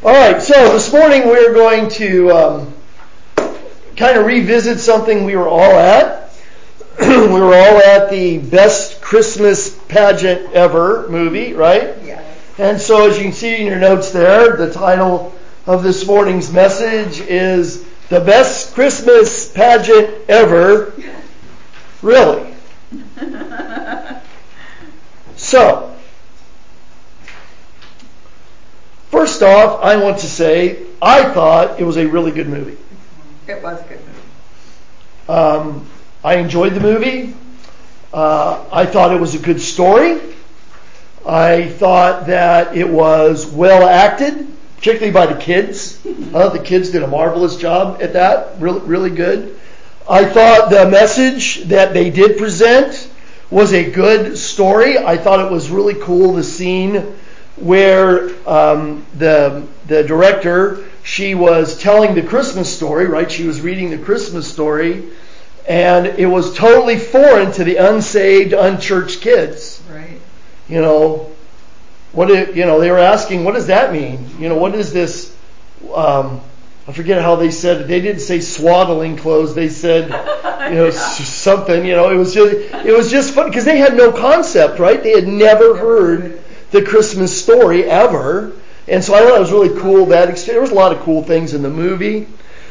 All right, so this morning we're going to kind of revisit something we were all at. We were all at the Best Christmas Pageant Ever movie, right? Yeah. And so as you can see in your notes there, the title of this morning's message is The Best Christmas Pageant Ever. Really? So, first off, I want to say I thought it was a really good movie. It was a good movie. I enjoyed the movie. I thought it was a good story. I thought that it was well acted, particularly by the kids. The kids did a marvelous job at that. Really, really good. I thought the message that they did present was a good story. I thought it was really cool, the scene where the director, she was telling the Christmas story, right? She was reading the Christmas story, and it was totally foreign to the unsaved, unchurched kids. Right. They were asking, what does that mean? What is this? I forget how they said it. They didn't say swaddling clothes. They said, something. It was just fun because they had no concept, right? They had never heard the Christmas story ever. And so I thought it was really cool. There was a lot of cool things in the movie.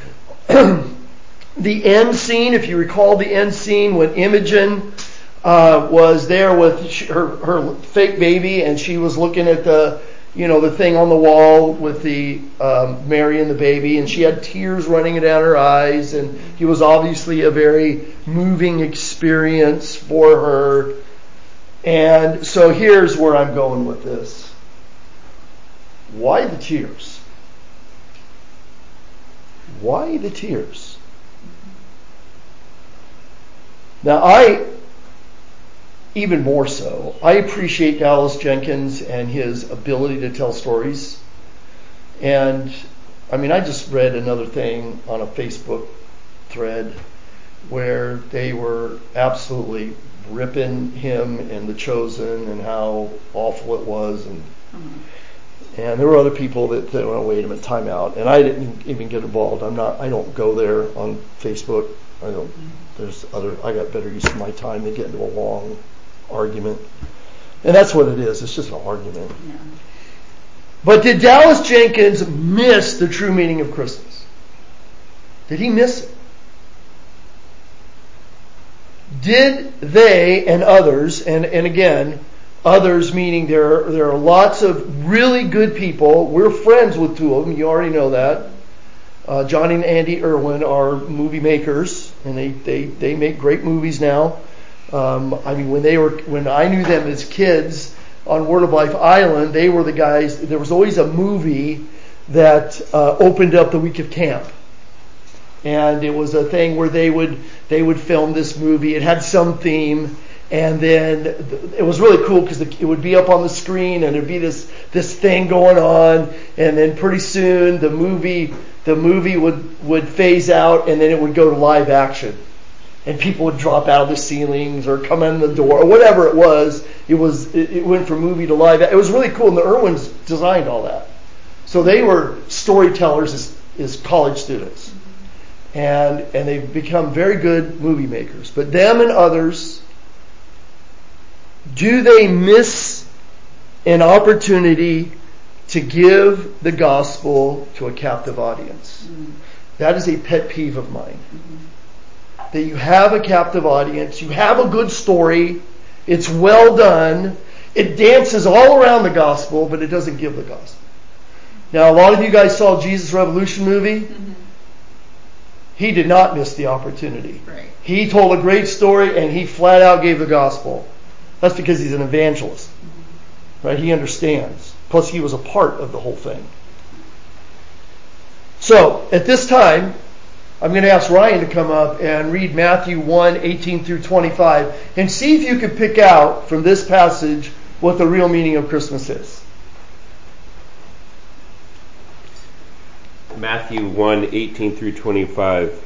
The end scene, if you recall the end scene when Imogen was there with her fake baby, and she was looking at the thing on the wall with the Mary and the baby, and she had tears running down her eyes, and it was obviously a very moving experience for her. And so here's where I'm going with this. Why the tears? Why the tears? Now, even more so, I appreciate Dallas Jenkins and his ability to tell stories. And, I just read another thing on a Facebook thread where they were absolutely ripping him and The Chosen and how awful it was. And there were other people that went, wait a minute, time out. And I didn't even get involved. I don't go there on Facebook. I got better use of my time to get into a long argument. And that's what it is. It's just an argument. Yeah. But did Dallas Jenkins miss the true meaning of Christmas? Did he miss it? Did they and others, and again, others meaning there are lots of really good people. We're friends with two of them. You already know that. Johnny and Andy Irwin are movie makers, and they make great movies now. When I knew them as kids on Word of Life Island, they were the guys. There was always a movie that opened up the week of camp, and it was a thing where they would film this movie. It had some theme, and then it was really cool because it would be up on the screen, and there'd be this thing going on, and then pretty soon the movie would phase out, and then it would go to live action. And people would drop out of the ceilings or come in the door or whatever it was. It went from movie to live. It was really cool, and the Irwins designed all that. So they were storytellers as college students, and they've become very good movie makers. But them and others, do they miss an opportunity to give the gospel to a captive audience? That is a pet peeve of mine. That you have a captive audience, you have a good story, it's well done, it dances all around the gospel, but it doesn't give the gospel. Now, a lot of you guys saw Jesus Revolution movie. He did not miss the opportunity. Right. He told a great story, and he flat out gave the gospel. That's because he's an evangelist. Right? He understands. Plus, he was a part of the whole thing. So, at this time, I'm going to ask Ryan to come up and read Matthew 1:18 through 25 and see if you can pick out from this passage what the real meaning of Christmas is. Matthew 1:18 through 25.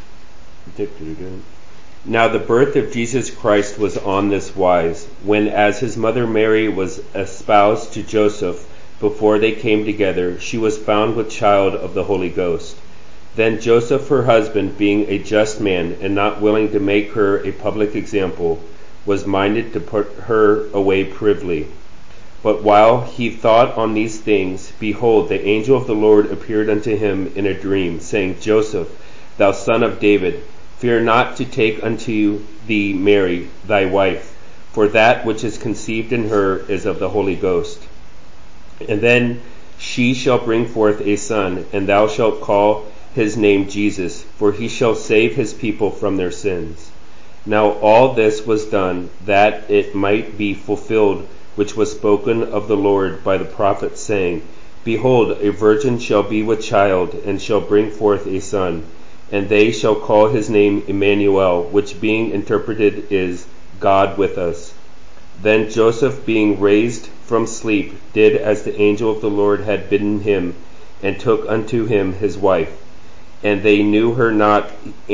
Now the birth of Jesus Christ was on this wise. When as his mother Mary was espoused to Joseph, before they came together, she was found with child of the Holy Ghost. Then Joseph, her husband, being a just man and not willing to make her a public example, was minded to put her away privily. But while he thought on these things, behold, the angel of the Lord appeared unto him in a dream, saying, Joseph, thou son of David, fear not to take unto thee Mary, thy wife, for that which is conceived in her is of the Holy Ghost. And then she shall bring forth a son, and thou shalt call his name Jesus, for he shall save his people from their sins. Now all this was done, that it might be fulfilled, which was spoken of the Lord by the prophet, saying, Behold, a virgin shall be with child, and shall bring forth a son, and they shall call his name Emmanuel, which being interpreted is God with us. Then Joseph, being raised from sleep, did as the angel of the Lord had bidden him, and took unto him his wife. And they knew her not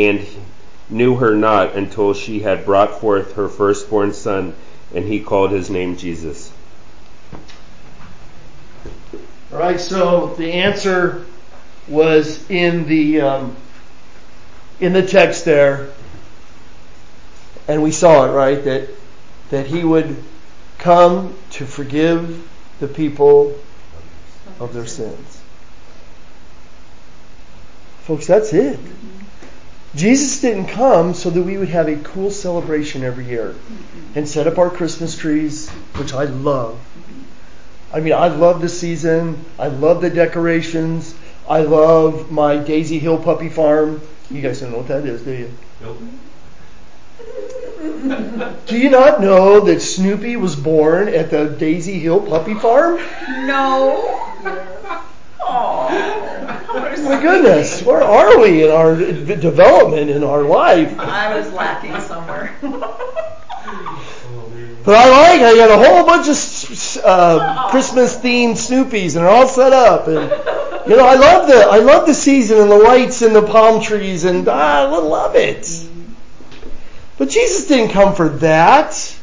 until she had brought forth her firstborn son, and he called his name Jesus. All right, so the answer was in the text there, and we saw it, right? That he would come to forgive the people of their sins. Folks, that's it. Jesus didn't come so that we would have a cool celebration every year and set up our Christmas trees, which I love. I mean, I love the season. I love the decorations. I love my Daisy Hill puppy farm. You guys don't know what that is, do you? Nope. Do you not know that Snoopy was born at the Daisy Hill puppy farm? No. Oh, my goodness, where are we in our development in our life? I was lacking somewhere. But I got a whole bunch of Christmas themed Snoopies, and they're all set up, and I love the season and the lights and the palm trees, and I love it. But Jesus didn't come for that.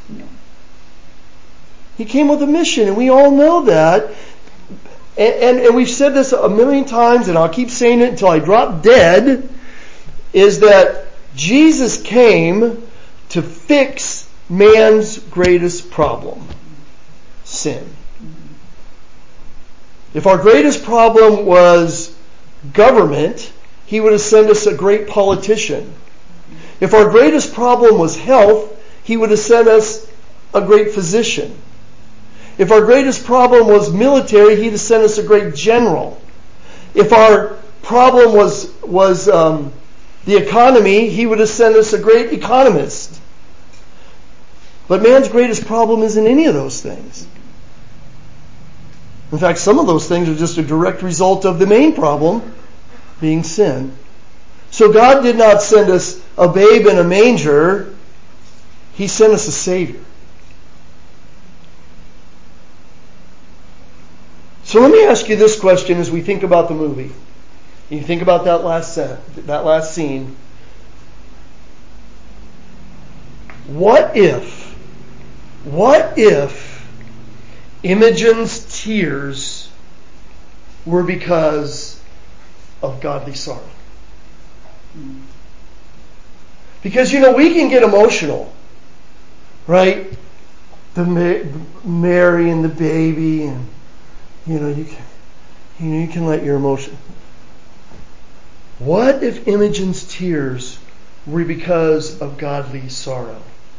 He came with a mission, and we all know that. And we've said this a million times, and I'll keep saying it until I drop dead, is that Jesus came to fix man's greatest problem, sin. If our greatest problem was government, he would have sent us a great politician. If our greatest problem was health, he would have sent us a great physician. If our greatest problem was military, he'd have sent us a great general. If our problem was the economy, he would have sent us a great economist. But man's greatest problem isn't any of those things. In fact, some of those things are just a direct result of the main problem, being sin. So God did not send us a babe in a manger. He sent us a Savior. So let me ask you this question as we think about the movie. You think about that last scene. What if Imogen's tears were because of godly sorrow? Because, we can get emotional, right? The Mary and the baby, and you can let your emotion. What if Imogen's tears were because of godly sorrow?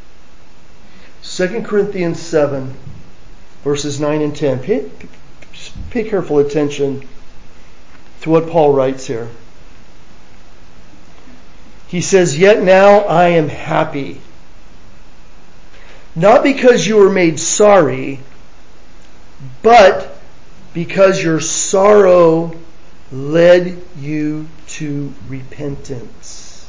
2 Corinthians 7, verses 9 and 10. Pay careful attention to what Paul writes here. He says, Yet now I am happy, not because you were made sorry, but because your sorrow led you to repentance.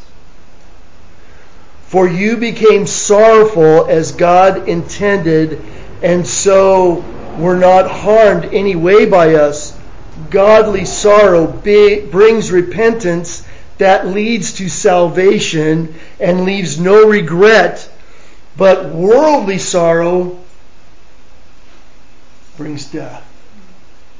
For you became sorrowful as God intended, and so were not harmed any way by us. Godly sorrow brings repentance that leads to salvation and leaves no regret, but worldly sorrow brings death.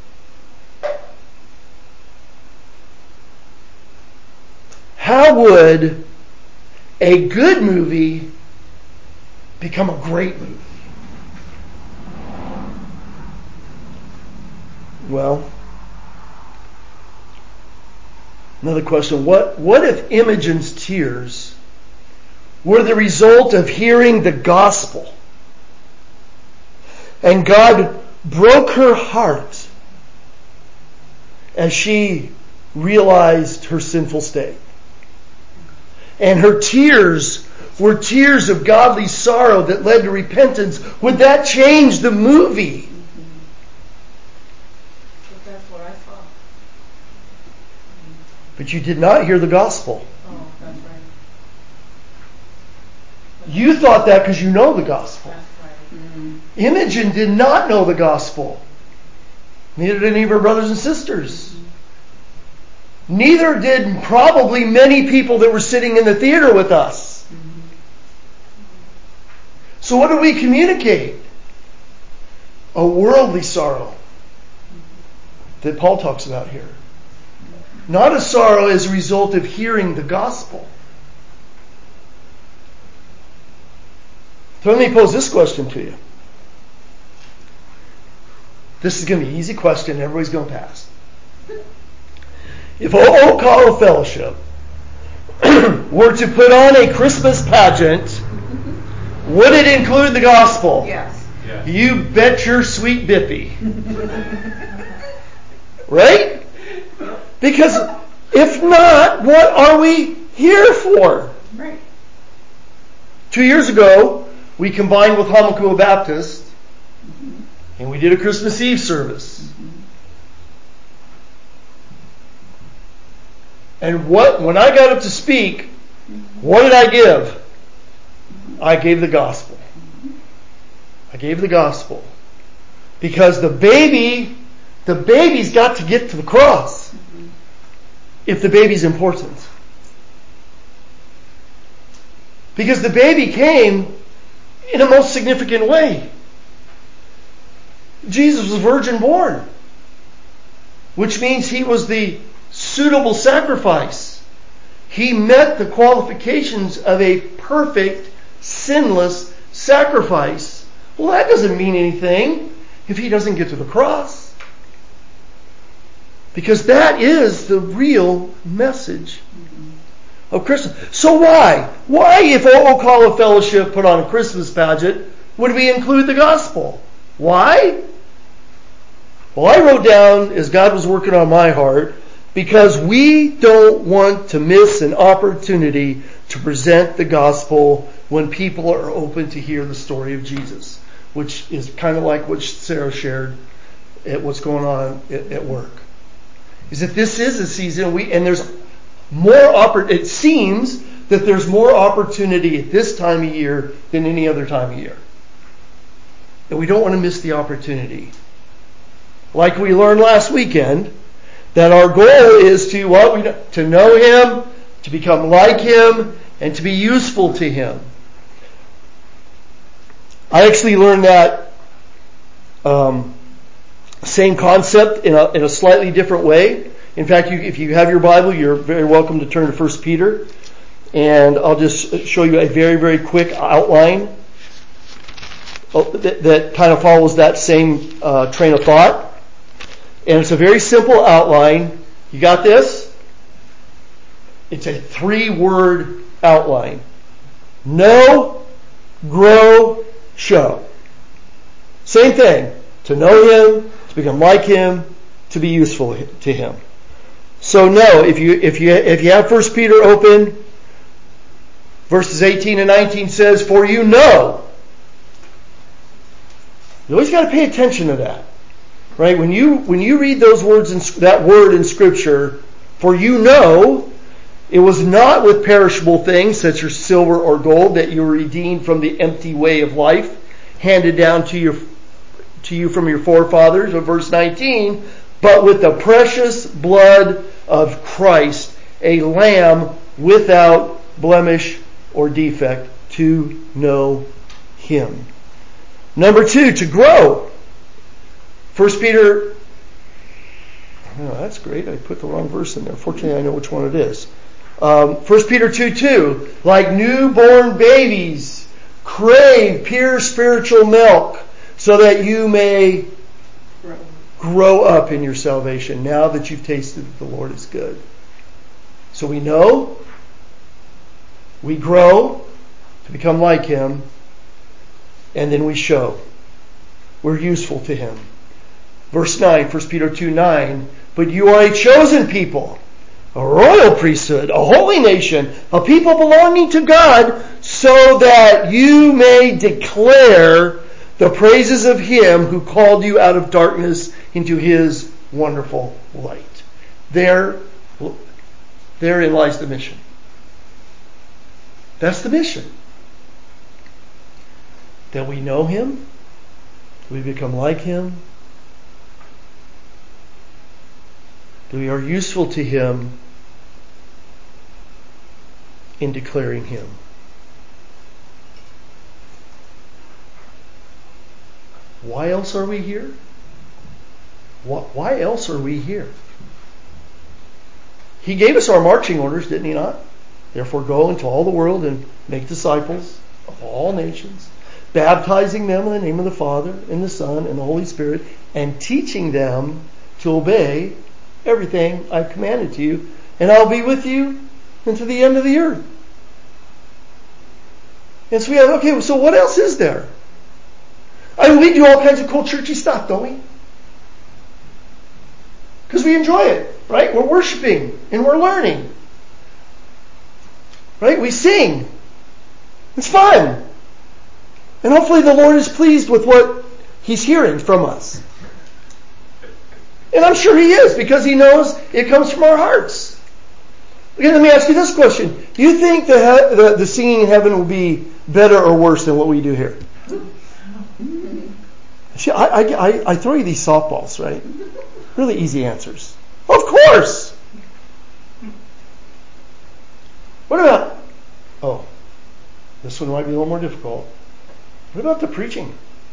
how would a good movie become a great movie? Well, another question. What if Imogen's tears were the result of hearing the gospel, and God broke her heart as she realized her sinful state? And her tears were tears of godly sorrow that led to repentance. Would that change the movie? But that's what I thought. But you did not hear the gospel. Oh, that's right. You thought that because you know the gospel. That's right. Mm-hmm. Imogen did not know the gospel. Neither did any of her brothers and sisters. Neither did probably many people that were sitting in the theater with us. So what do we communicate? A worldly sorrow that Paul talks about here. Not a sorrow as a result of hearing the gospel. So let me pose this question to you. This is going to be an easy question. Everybody's going to pass. If O.O. Call of Fellowship were to put on a Christmas pageant, would it include the gospel? Yes. Yeah. You bet your sweet bippy. Right? Because if not, what are we here for? Right. 2 years ago, we combined with Hamakua Baptist, and we did a Christmas Eve service. And when I got up to speak, what did I give? I gave the gospel. I gave the gospel. Because the baby's got to get to the cross. If the baby's important. Because the baby came in a most significant way. Jesus was virgin born. Which means he was the suitable sacrifice. He met the qualifications of a perfect, sinless sacrifice. Well, that doesn't mean anything if he doesn't get to the cross. Because that is the real message of Christmas. So why? Why, if O.O. Call of Fellowship put on a Christmas pageant, would we include the gospel? Why? Well, I wrote down, as God was working on my heart, because we don't want to miss an opportunity to present the gospel when people are open to hear the story of Jesus, which is kind of like what Sarah shared at what's going on at work. Is that this is a season, and there's more it seems that there's more opportunity at this time of year than any other time of year. And we don't want to miss the opportunity. Like we learned last weekend, that our goal is to know Him, to become like Him, and to be useful to Him. I actually learned that same concept in a slightly different way. In fact, if you have your Bible, you're very welcome to turn to 1 Peter. And I'll just show you a very, very quick outline that kind of follows that same train of thought. And it's a very simple outline. You got this? It's a 3-word outline. Know, grow, show. Same thing. To know Him, to become like Him, to be useful to Him. So know, if you have 1 Peter open, verses 18 and 19 says, "For you know." You always got to pay attention to that. Right? When you read those words, that word in Scripture, for you know, it was not with perishable things such as silver or gold that you were redeemed from the empty way of life handed down to you from your forefathers, of verse 19, but with the precious blood of Christ, a lamb without blemish or defect, to know Him. Number 2, to grow. 1 Peter, oh, that's great. I put the wrong verse in there. Fortunately, I know which one it is. 1 Peter 2:2, like newborn babies, crave pure spiritual milk so that you may grow up in your salvation now that you've tasted that the Lord is good. So we know, we grow to become like Him, and then we show. We're useful to Him. Verse 9, 1 Peter 2:9, but you are a chosen people, a royal priesthood, a holy nation, a people belonging to God, so that you may declare the praises of Him who called you out of darkness into His wonderful light. Therein lies the mission. That's the mission. That we know Him, we become like Him, that we are useful to Him in declaring Him. Why else are we here? Why else are we here? He gave us our marching orders, didn't He not? Therefore go into all the world and make disciples of all nations, baptizing them in the name of the Father and the Son and the Holy Spirit, and teaching them to obey everything I've commanded to you, and I'll be with you unto the end of the earth. And so we have, okay, so what else is there? I mean, we do all kinds of cool churchy stuff, don't we? Because we enjoy it, right? We're worshiping and we're learning. Right? We sing. It's fun. And hopefully the Lord is pleased with what He's hearing from us. And I'm sure He is, because He knows it comes from our hearts. Okay, let me ask you this question. Do you think the singing in heaven will be better or worse than what we do here? See, I throw you these softballs, right? Really easy answers. Of course! What about... Oh, this one might be a little more difficult. What about the preaching?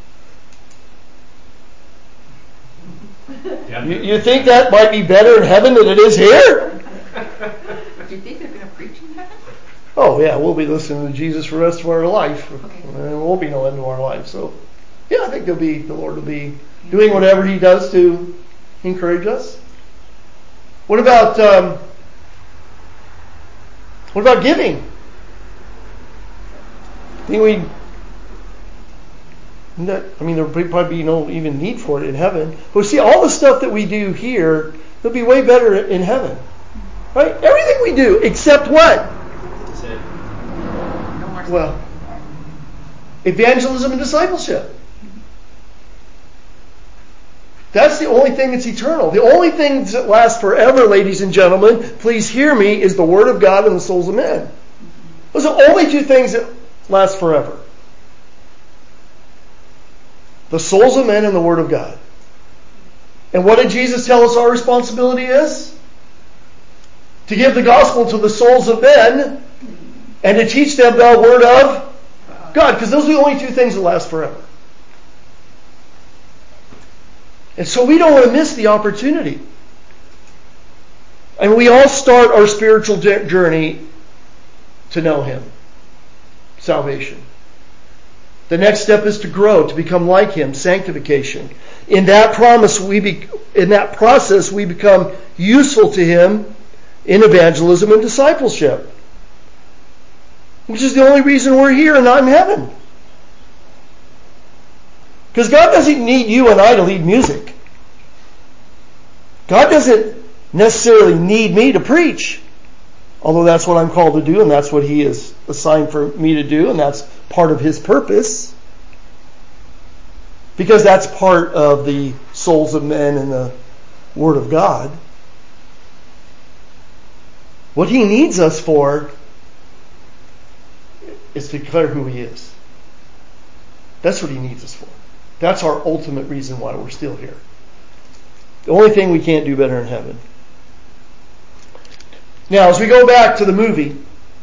You think that might be better in heaven than it is here? Do you think they're going to preach in heaven? Oh, yeah, we'll be listening to Jesus for the rest of our life. Okay. And there won't be no end to our life. So, yeah, I think the Lord will be doing whatever He does to encourage us. What about giving? There'll probably be no even need for it in heaven. But see, all the stuff that we do here, it'll be way better in heaven. Right? Everything we do, except what? Well, evangelism and discipleship. That's the only thing that's eternal. The only thing that lasts forever, ladies and gentlemen, please hear me, is the Word of God and the souls of men. Those are the only two things that last forever. The souls of men and the Word of God. And what did Jesus tell us our responsibility is? To give the gospel to the souls of men and to teach them the Word of God. Because those are the only two things that last forever. And so we don't want to miss the opportunity. And we all start our spiritual journey to know Him. Salvation. The next step is to grow, to become like Him, sanctification. In that process, we become useful to Him in evangelism and discipleship. Which is the only reason we're here and not in heaven. Because God doesn't need you and I to lead music. God doesn't necessarily need me to preach. Although that's what I'm called to do, and that's what He has assigned for me to do, and that's part of His purpose. Because that's part of the souls of men and the Word of God. What He needs us for is to declare who He is. That's what He needs us for. That's our ultimate reason why we're still here. The only thing we can't do better in heaven. Now, as we go back to the movie,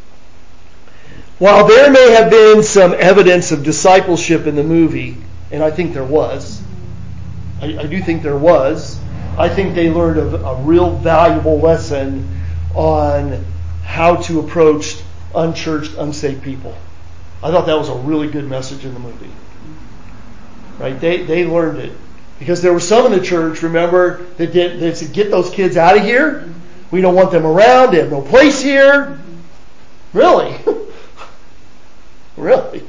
while there may have been some evidence of discipleship in the movie, and I think there was, I do think there was, I think they learned a real valuable lesson on how to approach unchurched, unsaved people. I thought that was a really good message in the movie. Right? They learned it. Because there were some in the church, remember, that said, get those kids out of here. We don't want them around. They have no place here. Really? Really?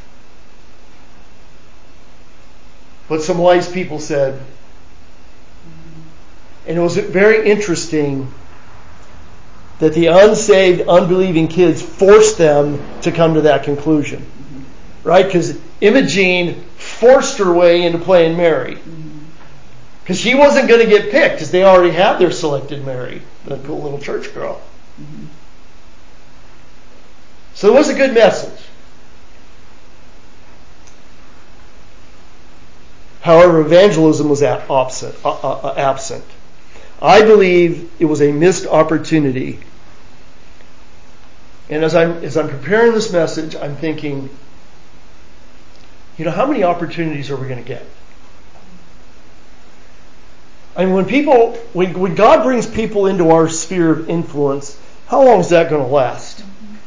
But some wise people said, and it was very interesting that the unsaved, unbelieving kids forced them to come to that conclusion. Right? Because Imogene forced her way into playing Mary. Because she wasn't going to get picked, because they already had their selected Mary, the cool little church girl. So it was a good message. However, evangelism was absent. I believe it was a missed opportunity. And as I'm preparing this message, I'm thinking, how many opportunities are we going to get? I mean, when God brings people into our sphere of influence, how long is that going to last?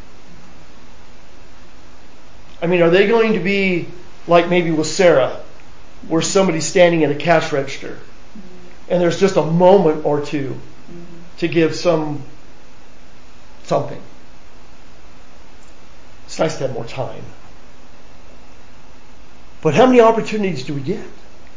I mean, are they going to be like maybe with Sarah, where somebody's standing at a cash register, and there's just a moment or two to give something? It's nice to have more time. But how many opportunities do we get?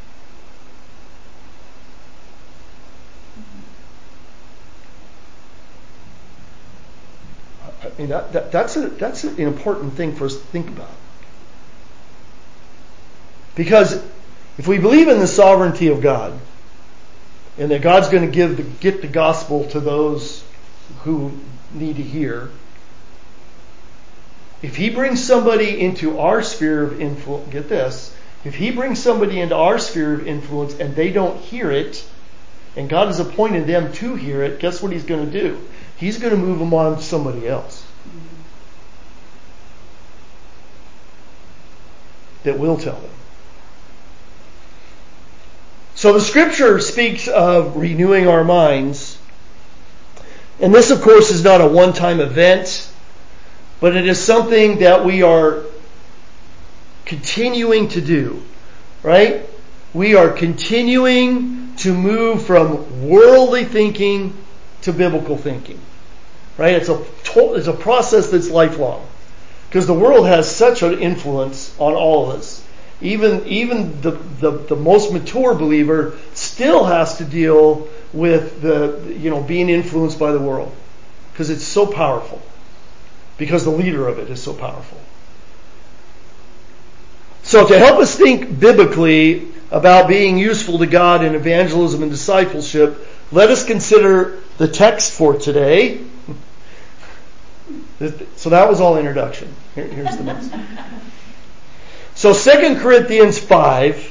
I mean, that's an important thing for us to think about. Because if we believe in the sovereignty of God, and that God's going to get the gospel to those who need to hear, if He brings somebody into our sphere of influence, get this, if He brings somebody into our sphere of influence and they don't hear it, and God has appointed them to hear it, guess what He's going to do? He's going to move them on to somebody else that will tell them. So the Scripture speaks of renewing our minds. And this, of course, is not a one-time event, but it is something that we are continuing to do. Right? We are continuing to move from worldly thinking to biblical thinking. Right? It's a process that's lifelong. Because the world has such an influence on all of us. Even the most mature believer still has to deal with being influenced by the world. Because it's so powerful. Because the leader of it is so powerful. So to help us think biblically about being useful to God in evangelism and discipleship, let us consider the text for today. So that was all introduction. Here's the next. So 2 Corinthians 5,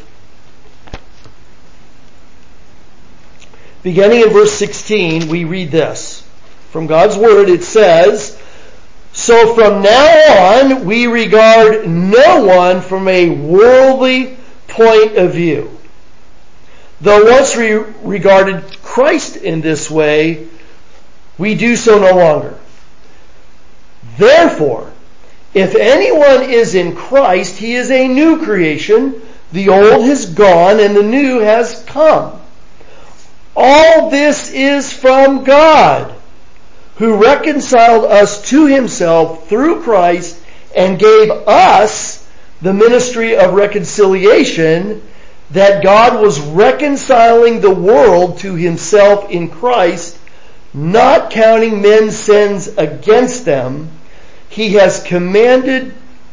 beginning in verse 16, we read this. From God's Word it says, "So from now on we regard no one from a worldly point of view. Though once we regarded Christ in this way, we do so no longer. Therefore, if anyone is in Christ, he is a new creation. The old has gone and the new has come. All this is from God, who reconciled us to Himself through Christ and gave us the ministry of reconciliation, that God was reconciling the world to Himself in Christ, not counting men's sins against them. He has committed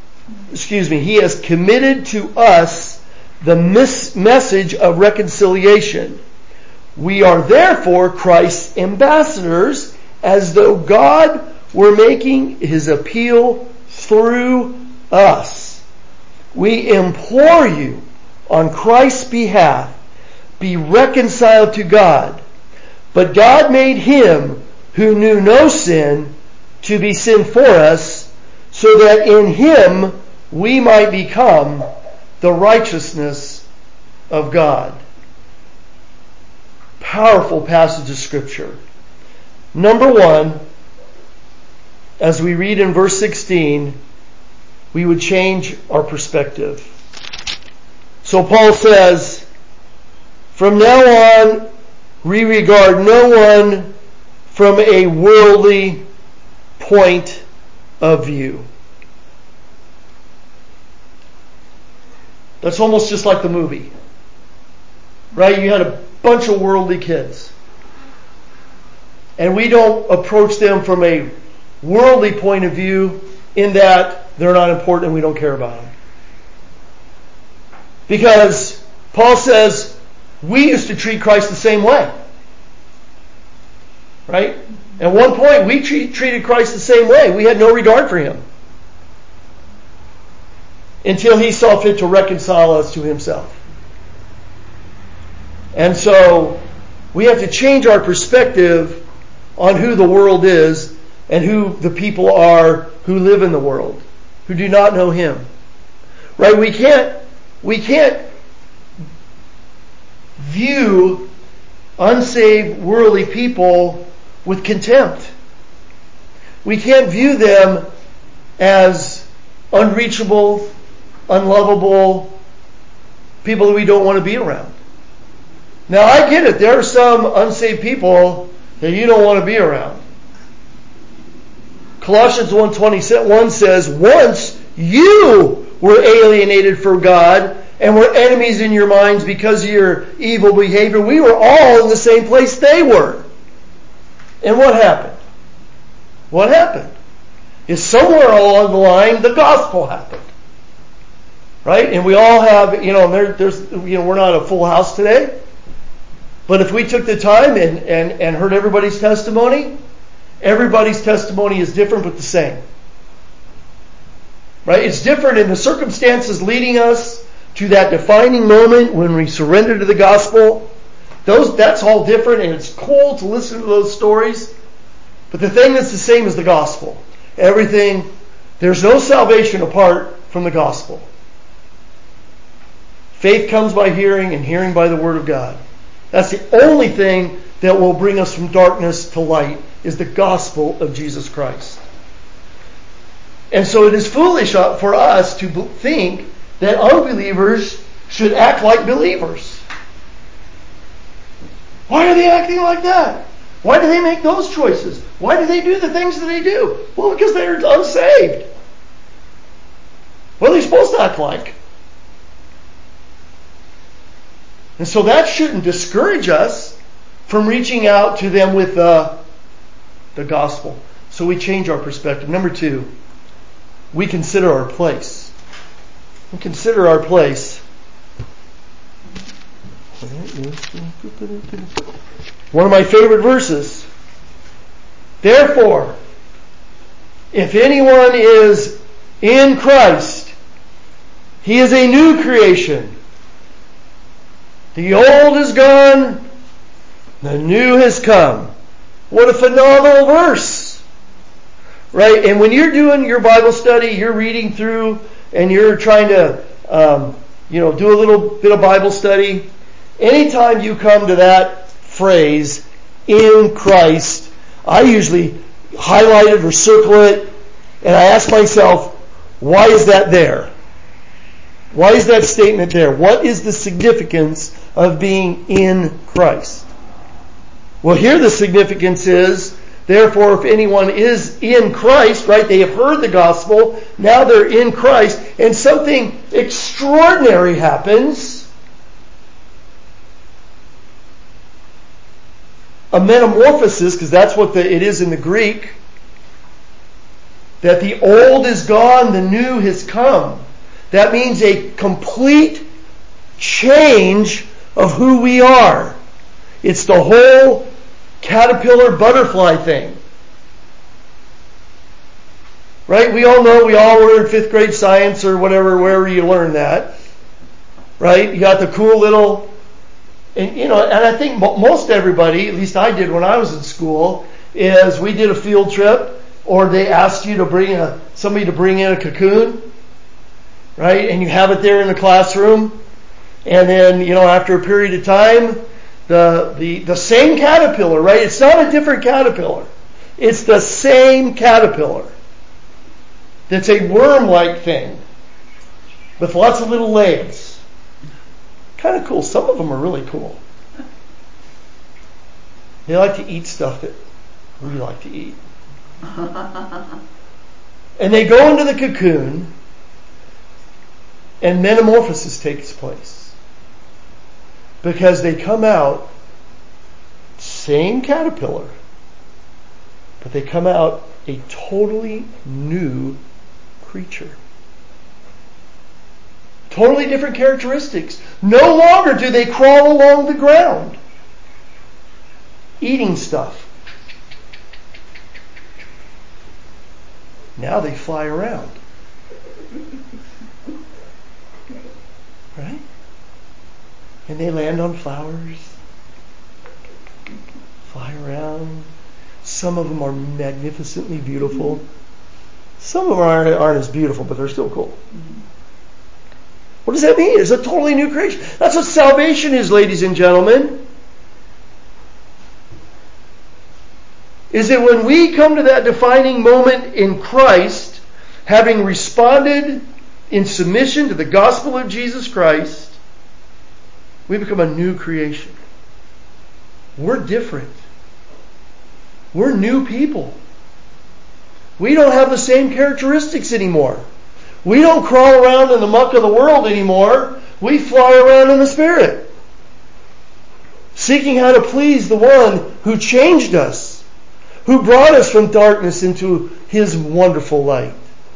to us the message of reconciliation. We are therefore Christ's ambassadors, as though God were making His appeal through us. We implore you on Christ's behalf, be reconciled to God. But God made Him who knew no sin to be sin for us, so that in Him we might become the righteousness of God." Powerful passage of Scripture. Number one, as we read in verse 16, we would change our perspective. So Paul says, from now on, we regard no one from a worldly point of view. That's almost just like the movie. Right? You had a bunch of worldly kids. And we don't approach them from a worldly point of view in that they're not important and we don't care about them. Because Paul says we used to treat Christ the same way. Right? At one point we treated Christ the same way. We had no regard for him. Until he saw fit to reconcile us to himself. And so we have to change our perspective on who the world is and who the people are who live in the world, who do not know him. Right? We can't view unsaved worldly people with contempt. We can't view them as unreachable, unlovable, people that we don't want to be around. Now I get it. There are some unsaved people that you don't want to be around. Colossians 1:21 says, once you were alienated from God and were enemies in your minds because of your evil behavior. We were all in the same place they were. And what happened? What happened? Is somewhere along the line the gospel happened. Right? And we all have, we're not a full house today. But if we took the time and heard everybody's testimony is different but the same. Right? It's different in the circumstances leading us to that defining moment when we surrender to the gospel. That's all different, and it's cool to listen to those stories. But the thing that's the same is the gospel. There's no salvation apart from the gospel. Faith comes by hearing, and hearing by the word of God. That's the only thing that will bring us from darkness to light, is the gospel of Jesus Christ. And so it is foolish for us to think that unbelievers should act like believers. Why are they acting like that? Why do they make those choices? Why do they do the things that they do? Well, because they're unsaved. What are they supposed to act like? And so that shouldn't discourage us from reaching out to them with the gospel. So we change our perspective. Number 2, we consider our place. We consider our place. One of my favorite verses. Therefore, if anyone is in Christ, he is a new creation. The old is gone, the new has come. What a phenomenal verse. Right? And when you're doing your Bible study, you're reading through and you're trying to do a little bit of Bible study, anytime you come to that phrase, in Christ, I usually highlight it or circle it, and I ask myself, why is that there? Why is that statement there? What is the significance of being in Christ? Well, here the significance is, therefore, if anyone is in Christ, right, they have heard the gospel, now they're in Christ, and something extraordinary happens. A metamorphosis, because that's what it is in the Greek, that the old is gone, the new has come. That means a complete change of who we are. It's the whole caterpillar butterfly thing. Right? We all know, we all were in 5th grade science or whatever, wherever you learn that. Right? You got the cool little, and I think most everybody, at least I did when I was in school, is we did a field trip, or they asked you to bring somebody to bring in a cocoon. Right? And you have it there in the classroom. And then, after a period of time, the same caterpillar, right? It's not a different caterpillar. It's the same caterpillar. That's a worm-like thing with lots of little legs. Kind of cool. Some of them are really cool. They like to eat stuff that we like to eat. And they go into the cocoon, and metamorphosis takes place. Because they come out, same caterpillar, but they come out a totally new creature. Totally different characteristics. No longer do they crawl along the ground, eating stuff. Now they fly around. Right? And they land on flowers, fly around. Some of them are magnificently beautiful. Some of them aren't as beautiful, but they're still cool. What does that mean? It's a totally new creation. That's what salvation is, ladies and gentlemen. Is that when we come to that defining moment in Christ, having responded in submission to the gospel of Jesus Christ, we become a new creation. We're different. We're new people. We don't have the same characteristics anymore. We don't crawl around in the muck of the world anymore. We fly around in the Spirit, seeking how to please the one who changed us, who brought us from darkness into His wonderful light.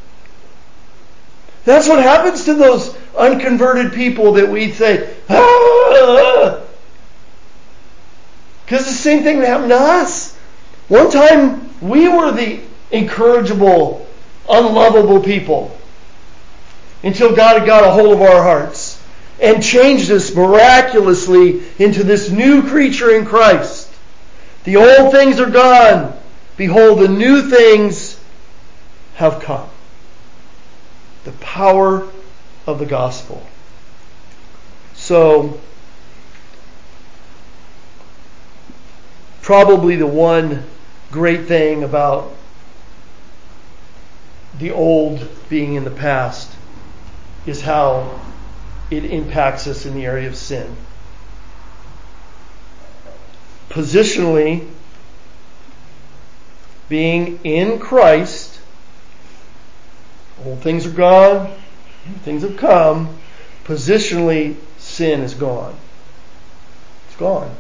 That's what happens to those unconverted people that we say, ah! Because it's the same thing that happened to us. One time we were the incorrigible, unlovable people until God had got a hold of our hearts and changed us miraculously into this new creature in Christ. The old things are gone. Behold, the new things have come. The power of the gospel. So, probably the one great thing about the old being in the past is how it impacts us in the area of sin. Positionally, being in Christ, old things are gone, new things have come. Positionally, sin is gone. It's gone.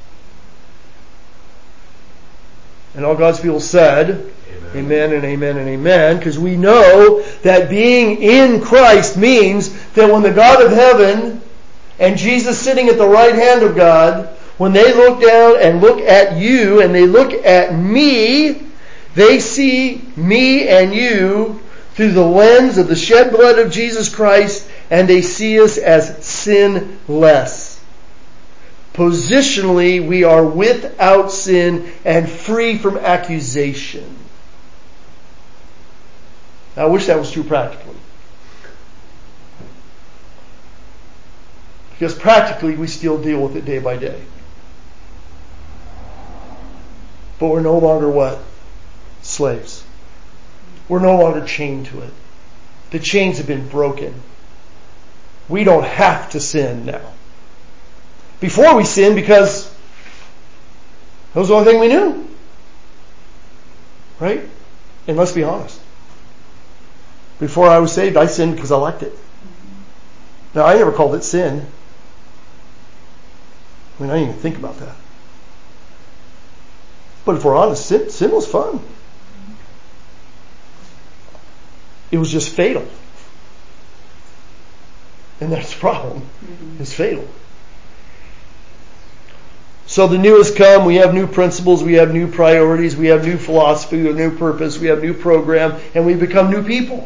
And all God's people said, amen and amen and amen, because we know that being in Christ means that when the God of heaven and Jesus sitting at the right hand of God, when they look down and look at you and they look at me, they see me and you through the lens of the shed blood of Jesus Christ, and they see us as sinless. Positionally, we are without sin and free from accusation. I wish that was true practically. Because practically, we still deal with it day by day. But we're no longer what? Slaves. We're no longer chained to it. The chains have been broken. We don't have to sin now. Before we sinned because that was the only thing we knew. Right? And let's be honest. Before I was saved, I sinned because I liked it. Now, I never called it sin. I didn't even think about that. But if we're honest, sin was fun. It was just fatal. And that's the problem. It's fatal. So the new has come. We have new principles. We have new priorities. We have new philosophy. We have new purpose. We have new program. And we become new people.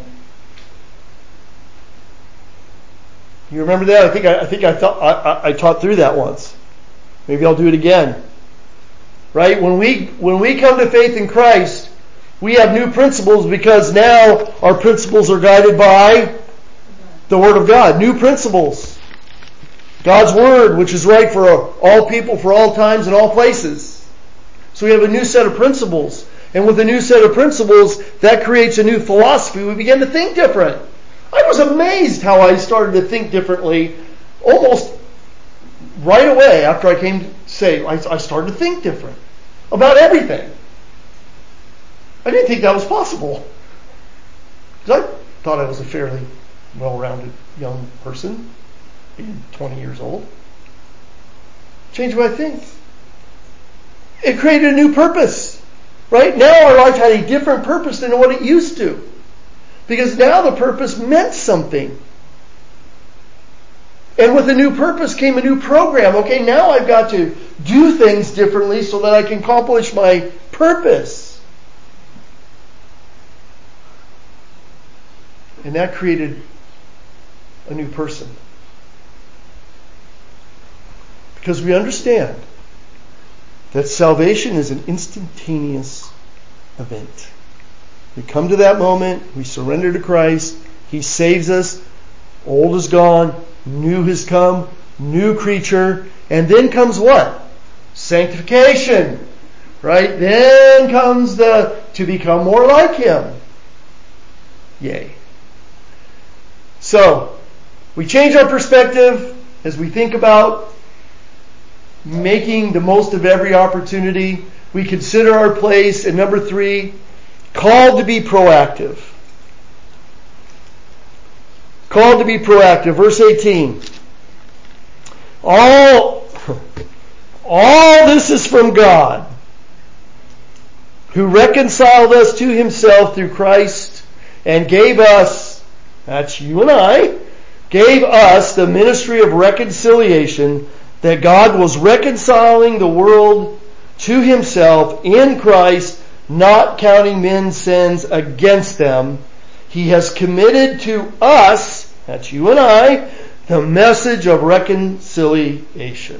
You remember that? I taught through that once. Maybe I'll do it again. Right? When we come to faith in Christ, we have new principles because now our principles are guided by the Word of God. New principles. God's Word, which is right for all people, for all times, and all places. So we have a new set of principles. And with a new set of principles, that creates a new philosophy. We begin to think different. I was amazed how I started to think differently almost right away after I came to say, I started to think different about everything. I didn't think that was possible. Because I thought I was a fairly well-rounded young person, being 20 years old. Changed what I think. It created a new purpose. Right? Now our life had a different purpose than what it used to. Because now the purpose meant something. And with a new purpose came a new program. Okay, now I've got to do things differently so that I can accomplish my purpose. And that created a new person. Because we understand that salvation is an instantaneous event. We come to that moment, we surrender to Christ, He saves us, old is gone, new has come, new creature, and then comes what? Sanctification. Right? Then comes to become more like Him. Yay. So, we change our perspective as we think about making the most of every opportunity. We consider our place. And number 3, called to be proactive. Called to be proactive. Verse 18. All this is from God, who reconciled us to Himself through Christ and gave us, that's you and I, gave us the ministry of reconciliation, that God was reconciling the world to Himself in Christ, not counting men's sins against them. He has committed to us, that's you and I, the message of reconciliation.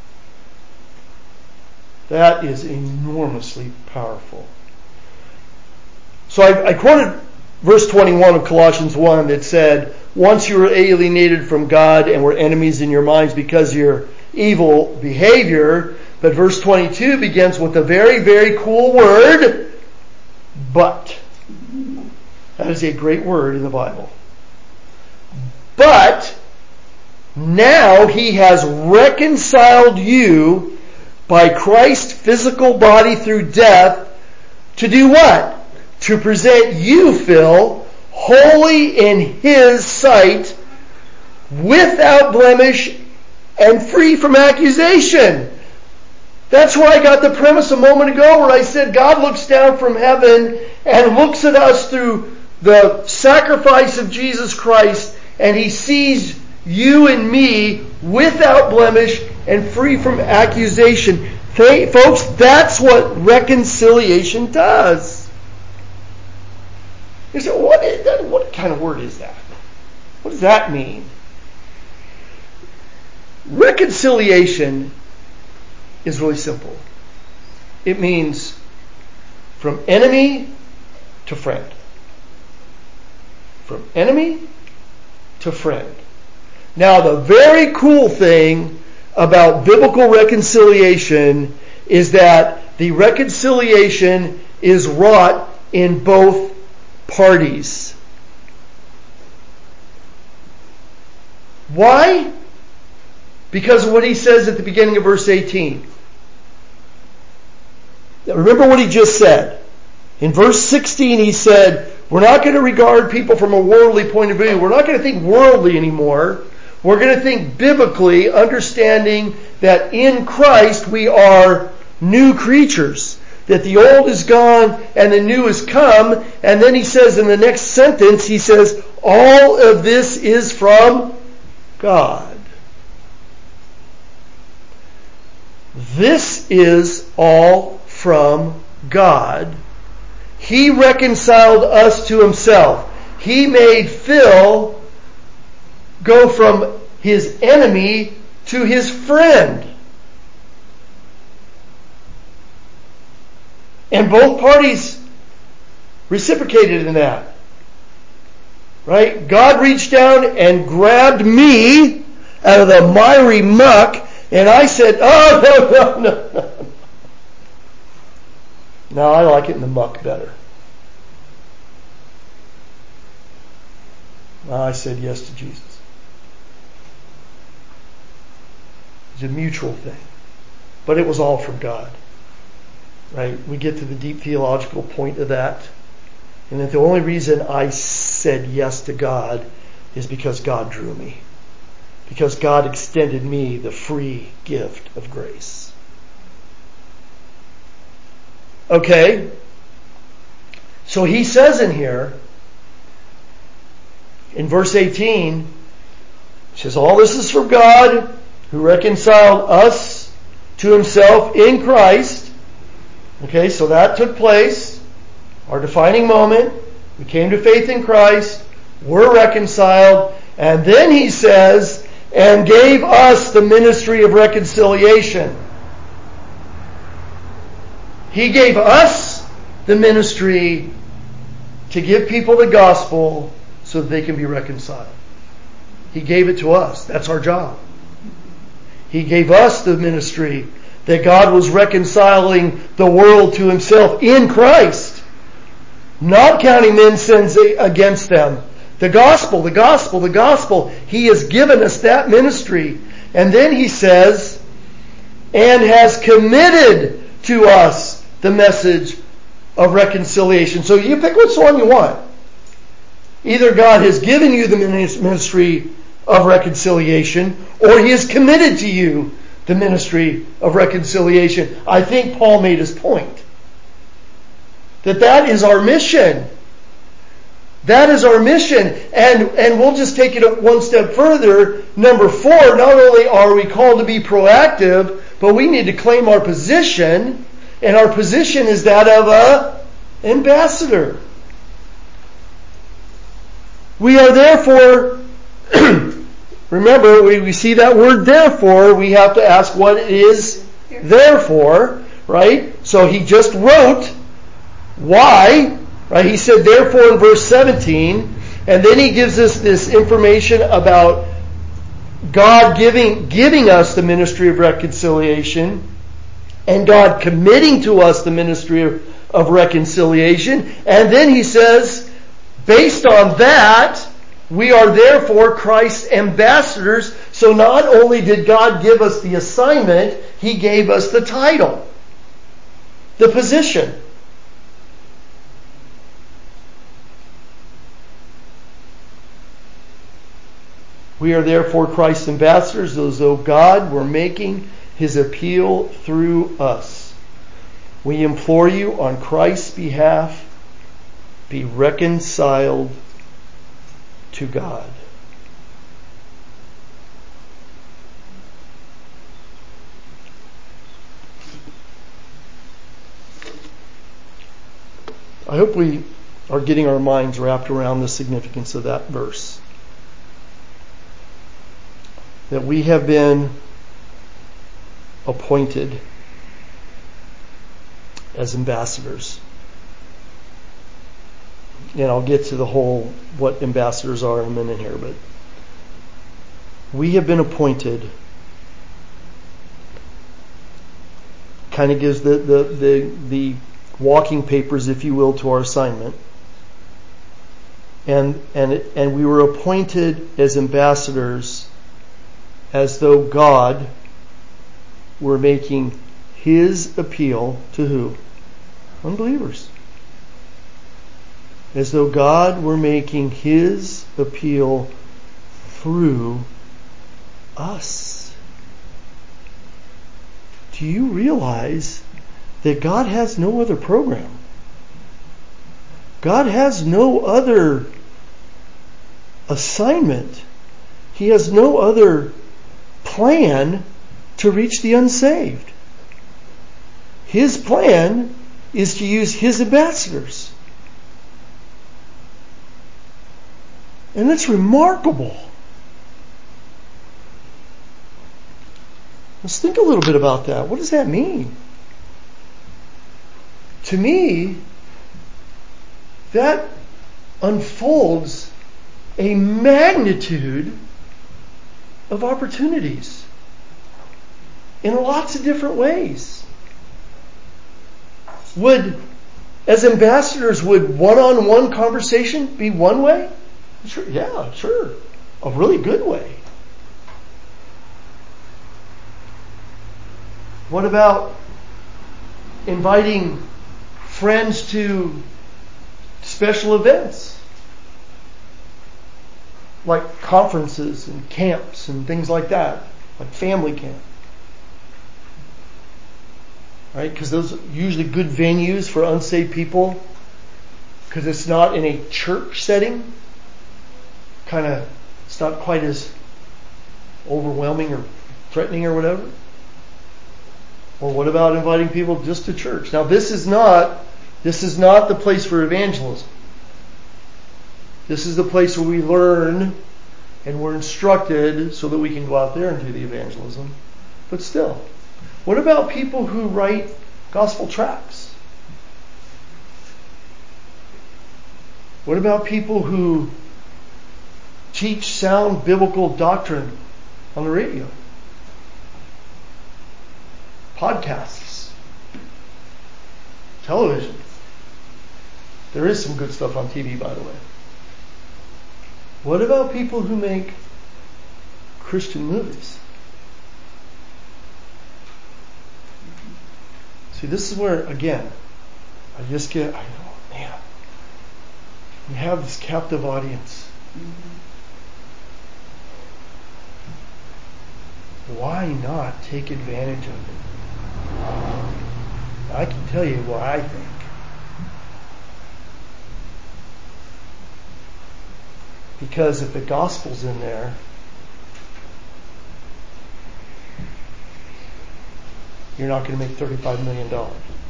That is enormously powerful. So I quoted verse 21 of Colossians 1 that said, once you were alienated from God and were enemies in your minds because of your evil behavior. But verse 22 begins with a very, very cool word, but. That is a great word in the Bible. But now He has reconciled you by Christ's physical body through death to do what? To present you, Phil, holy in His sight, without blemish, and free from accusation. That's where I got the premise a moment ago, where I said God looks down from heaven and looks at us through the sacrifice of Jesus Christ, and He sees you and me without blemish and free from accusation. Folks, that's what reconciliation does. You say, what kind of word is that? What does that mean? Reconciliation is really simple. It means from enemy to friend. From enemy to friend. Now, the very cool thing about biblical reconciliation is that the reconciliation is wrought in both parties. Why? Because of what he says at the beginning of verse 18. Remember what he just said. In verse 16 he said, we're not going to regard people from a worldly point of view. We're not going to think worldly anymore. We're going to think biblically, understanding that in Christ we are new creatures. That the old is gone and the new has come. And then he says in the next sentence, he says, all of this is from God. This is all from God. He reconciled us to Himself. He made Phil go from his enemy to his friend. And both parties reciprocated in that. Right? God reached down and grabbed me out of the miry muck, and I said, oh, no. No, I like it in the muck better. I said yes to Jesus. It's a mutual thing. But it was all from God. Right? We get to the deep theological point of that. And that the only reason I said yes to God is because God drew me. Because God extended me the free gift of grace. Okay? So he says in here, in verse 18, he says, all this is from God who reconciled us to himself in Christ. Okay, so that took place. Our defining moment. We came to faith in Christ. We're reconciled. And then he says, and gave us the ministry of reconciliation. He gave us the ministry to give people the gospel so that they can be reconciled. He gave it to us. That's our job. He gave us the ministry that God was reconciling the world to himself in Christ. Not counting men's sins against them. The gospel, the gospel, the gospel. He has given us that ministry. And then he says, and has committed to us the message of reconciliation. So you pick which one you want. Either God has given you the ministry of reconciliation, or he has committed to you the ministry of reconciliation. I think Paul made his point. That is our mission. That is our mission. And we'll just take it one step further. Number 4, not only are we called to be proactive, but we need to claim our position. And our position is that of an ambassador. We are therefore, remember, we see that word therefore, we have to ask what it is therefore, right? So he just wrote why, right? He said therefore in verse 17, and then he gives us this information about God giving us the ministry of reconciliation, and God committing to us the ministry of reconciliation, and then he says, based on that, we are therefore Christ's ambassadors. So not only did God give us the assignment, he gave us the title, the position. We are therefore Christ's ambassadors, as though God were making his appeal through us. We implore you on Christ's behalf, be reconciled to God. I hope we are getting our minds wrapped around the significance of that verse. That we have been appointed as ambassadors. And I'll get to the whole what ambassadors are in a minute here, but we have been appointed. Kind of gives the walking papers, if you will, to our assignment. And we were appointed as ambassadors as though God were making his appeal to who? Unbelievers. As though God were making his appeal through us. Do you realize that God has no other program? God has no other assignment. He has no other plan to reach the unsaved. His plan is to use his ambassadors. And that's remarkable. Let's think a little bit about that. What does that mean? To me, that unfolds a magnitude of opportunities in lots of different ways. as ambassadors, would one-on-one conversation be one way? Sure, yeah, sure. A really good way. What about inviting friends to special events? Like conferences and camps and things like that. Like family camp. Right? Because those are usually good venues for unsaved people. Because it's not in a church setting. It's not quite as overwhelming or threatening or whatever. Or what about inviting people just to church? Now this is not the place for evangelism. This is the place where we learn and we're instructed so that we can go out there and do the evangelism. But still, what about people who write gospel tracts? What about people who teach sound biblical doctrine on the radio? Podcasts. Television. There is some good stuff on TV, by the way. What about people who make Christian movies? See, this is where, again, man, we have this captive audience. Why not take advantage of it? I can tell you what I think. Because if the gospel's in there, you're not going to make $35 million. Because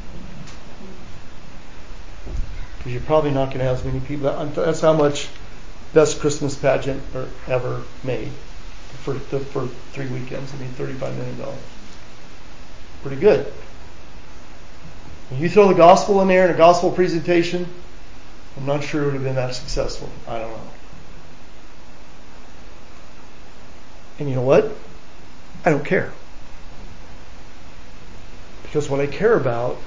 you're probably not going to have as many people. That's how much Best Christmas Pageant ever made for 3 weekends. I mean, $35 million. Pretty good. When you throw the gospel in there in a gospel presentation, I'm not sure it would have been that successful. I don't know. And you know what? I don't care. Because what I care about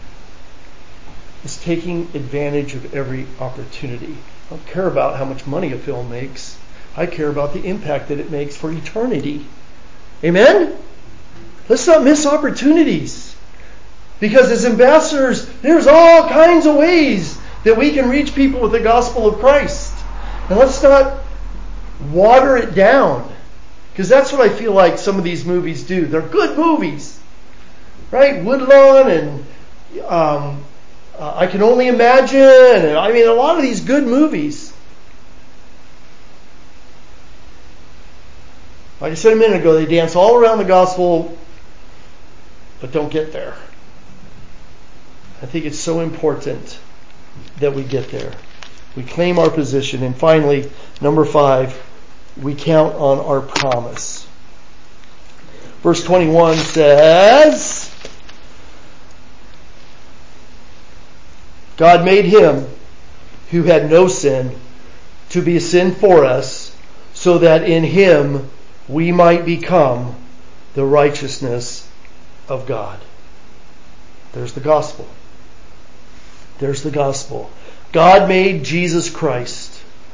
is taking advantage of every opportunity. I don't care about how much money a film makes. I care about the impact that it makes for eternity. Amen? Let's not miss opportunities. Because as ambassadors, there's all kinds of ways that we can reach people with the gospel of Christ. And let's not water it down. Because that's what I feel like some of these movies do. They're good movies. Right? Woodlawn and I Can Only Imagine. And, I mean, a lot of these good movies. Like I said a minute ago, they dance all around the gospel, but don't get there. I think it's so important that we get there. We claim our position. And finally, number 5, we count on our promise. Verse 21 says, God made him who had no sin to be a sin for us, so that in him we might become the righteousness of God. There's the gospel. There's the gospel. God made Jesus Christ,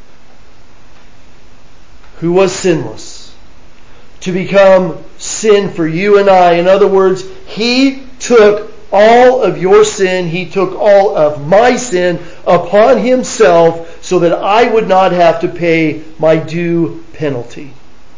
who was sinless, to become sin for you and I. In other words, he took all of your sin, he took all of my sin upon himself so that I would not have to pay my due penalty.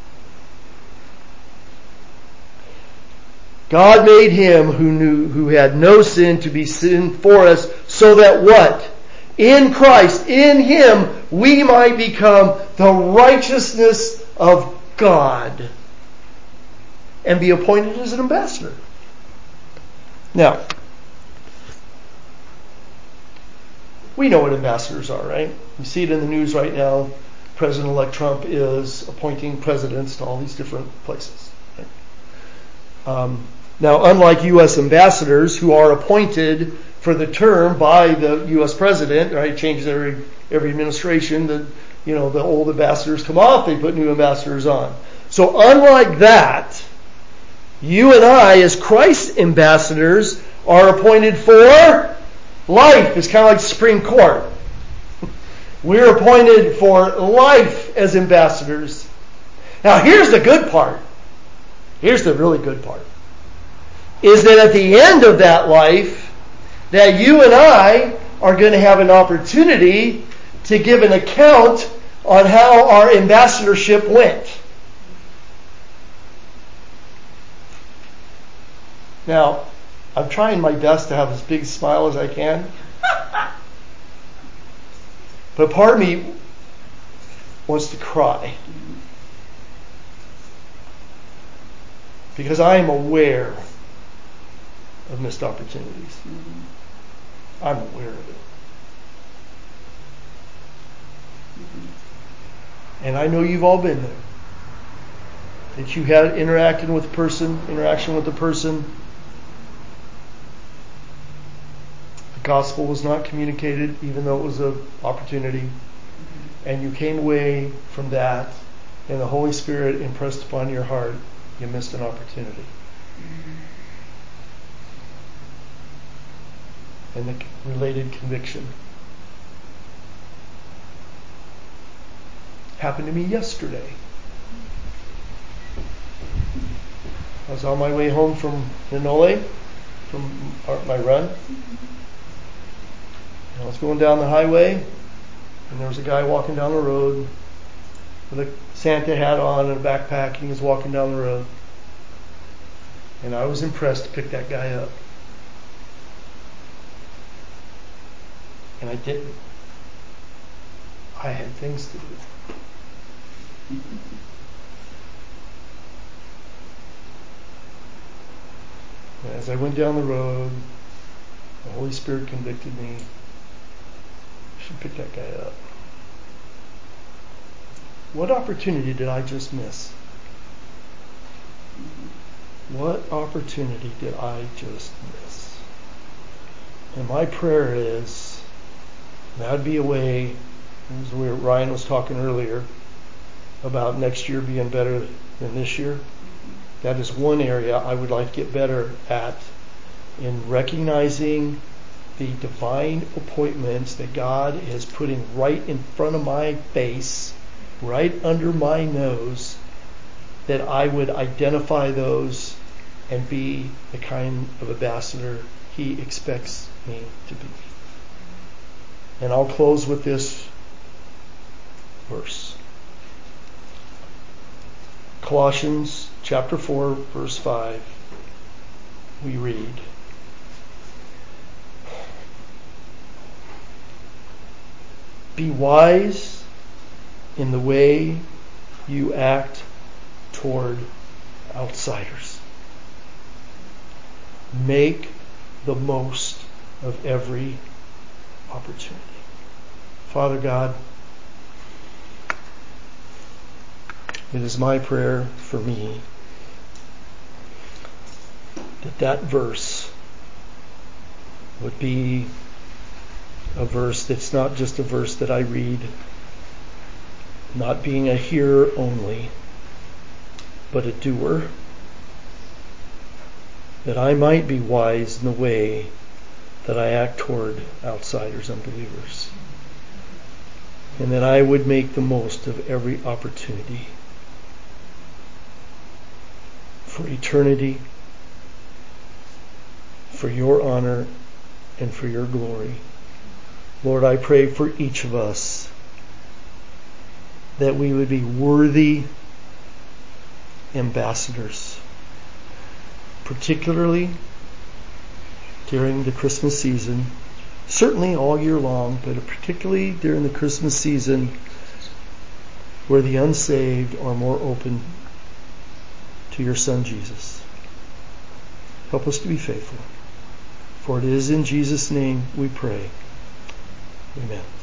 God made him who had no sin to be sin for us, so that what? In Christ, in him, we might become the righteousness of God and be appointed as an ambassador. Now, we know what ambassadors are, right? You see it in the news right now. President-elect Trump is appointing presidents to all these different places. Right? Now, unlike U.S. ambassadors who are appointed for the term by the U.S. president, right? It changes every administration. The old ambassadors come off, they put new ambassadors on. So unlike that, you and I, as Christ's ambassadors, are appointed for Life is kind of like Supreme Court. We're appointed for life as ambassadors. Now here's the good part. Here's the really good part. Is that at the end of that life, that you and I are going to have an opportunity to give an account on how our ambassadorship went. Now, I'm trying my best to have as big a smile as I can. But part of me wants to cry. Because I am aware of missed opportunities. I'm aware of it. And I know you've all been there. That you had interaction with a person. The gospel was not communicated, even though it was an opportunity. And you came away from that, and the Holy Spirit impressed upon your heart, you missed an opportunity. And the related conviction. Happened to me yesterday. I was on my way home from Ninole, from my run. I was going down the highway, and there was a guy walking down the road with a Santa hat on and a backpack, and he was walking down the road. And I was impressed to pick that guy up. And I didn't. I had things to do. And as I went down the road, the Holy Spirit convicted me. I should pick that guy up. What opportunity did I just miss? What opportunity did I just miss? And my prayer is, that would be a way, as Ryan was talking earlier, about next year being better than this year. That is one area I would like to get better at, in recognizing the divine appointments that God is putting right in front of my face, right under my nose, that I would identify those and be the kind of ambassador He expects me to be. And I'll close with this verse. Colossians chapter 4, verse 5, we read, "Be wise in the way you act toward outsiders. Make the most of every opportunity." Father God, it is my prayer for me that verse would be a verse that's not just a verse that I read, not being a hearer only, but a doer. That I might be wise in the way that I act toward outsiders, unbelievers. And that I would make the most of every opportunity for eternity, for your honor, and for your glory. Lord, I pray for each of us that we would be worthy ambassadors, particularly during the Christmas season, certainly all year long, but particularly during the Christmas season, where the unsaved are more open to your Son Jesus. Help us to be faithful. For it is in Jesus' name we pray. Amen.